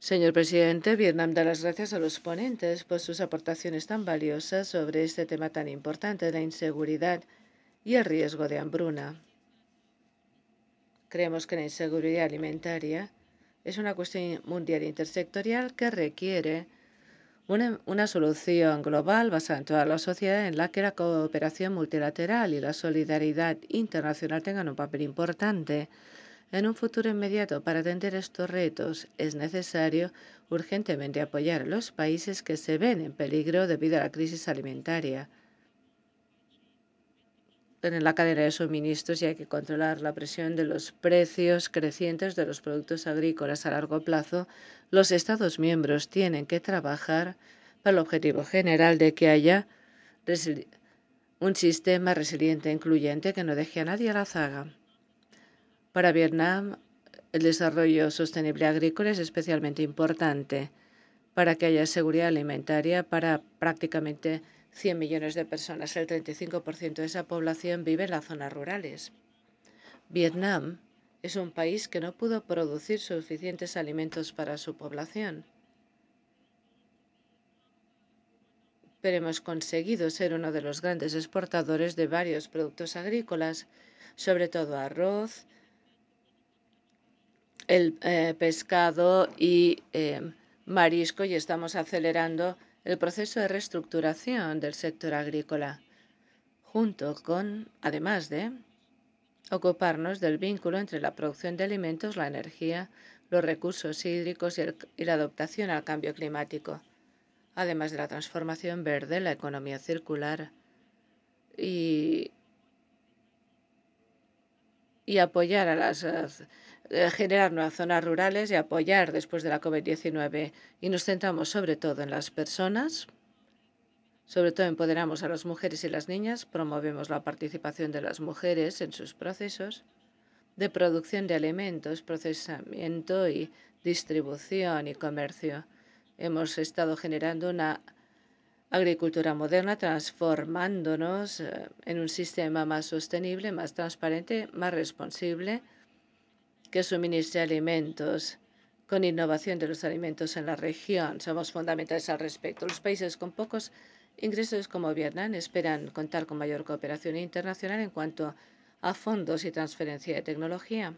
Señor presidente, Vietnam da las gracias a los ponentes por sus aportaciones tan valiosas sobre este tema tan importante, la inseguridad y el riesgo de hambruna. Creemos que la inseguridad alimentaria es una cuestión mundial intersectorial que requiere una solución global basada en toda la sociedad, en la que la cooperación multilateral y la solidaridad internacional tengan un papel importante. En un futuro inmediato, para atender estos retos, es necesario urgentemente apoyar a los países que se ven en peligro debido a la crisis alimentaria en la cadena de suministros, y hay que controlar la presión de los precios crecientes de los productos agrícolas a largo plazo. Los Estados miembros tienen que trabajar para el objetivo general de que haya un sistema resiliente e incluyente que no deje a nadie a la zaga. Para Vietnam, el desarrollo sostenible agrícola es especialmente importante para que haya seguridad alimentaria para prácticamente 100 millones de personas. El 35% de esa población vive en las zonas rurales. Vietnam es un país que no pudo producir suficientes alimentos para su población, pero hemos conseguido ser uno de los grandes exportadores de varios productos agrícolas, sobre todo arroz, el pescado y marisco, y estamos acelerando el proceso de reestructuración del sector agrícola, junto con, además de ocuparnos del vínculo entre la producción de alimentos, la energía, los recursos hídricos y la adaptación al cambio climático, además de la transformación verde, la economía circular y apoyar a generar nuevas zonas rurales y apoyar después de la COVID-19. Y nos centramos sobre todo en las personas, sobre todo empoderamos a las mujeres y las niñas, promovemos la participación de las mujeres en sus procesos de producción de alimentos, procesamiento y distribución y comercio. Hemos estado generando una agricultura moderna, transformándonos en un sistema más sostenible, más transparente, más responsable, que suministre alimentos con innovación de los alimentos en la región. Somos fundamentales al respecto. Los países con pocos ingresos como Vietnam esperan contar con mayor cooperación internacional en cuanto a fondos y transferencia de tecnología.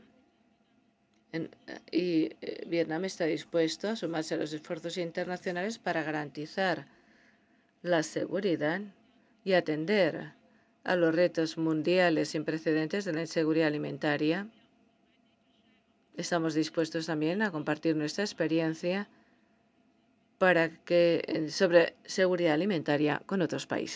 Vietnam está dispuesto a sumarse a los esfuerzos internacionales para garantizar la seguridad y atender a los retos mundiales sin precedentes de la inseguridad alimentaria. Estamos dispuestos también a compartir nuestra experiencia sobre seguridad alimentaria con otros países.